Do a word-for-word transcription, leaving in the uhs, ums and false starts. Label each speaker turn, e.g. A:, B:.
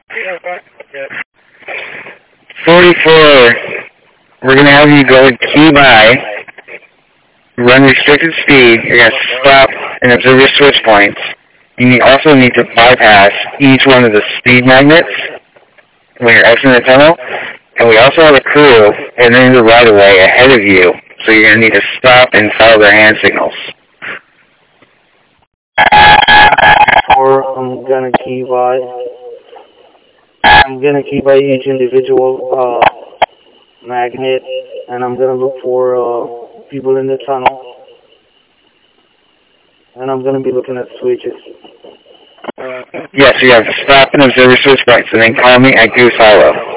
A: forty-four, we're going to have you go key by, run restricted speed, you're going to stop and observe your switch points. You also need to bypass each one of the speed magnets when you're exiting the tunnel. And we also have a crew entering the right-of-way ahead of you, so you're going to need to stop and follow their hand signals.
B: Or I'm going to key by, I'm going to key by each individual uh, magnet, and I'm going to look for uh, people in the tunnel. And I'm going to be looking at switches.
A: Yes, you have to stop and observe your switch points, and then call me at Goose Hollow.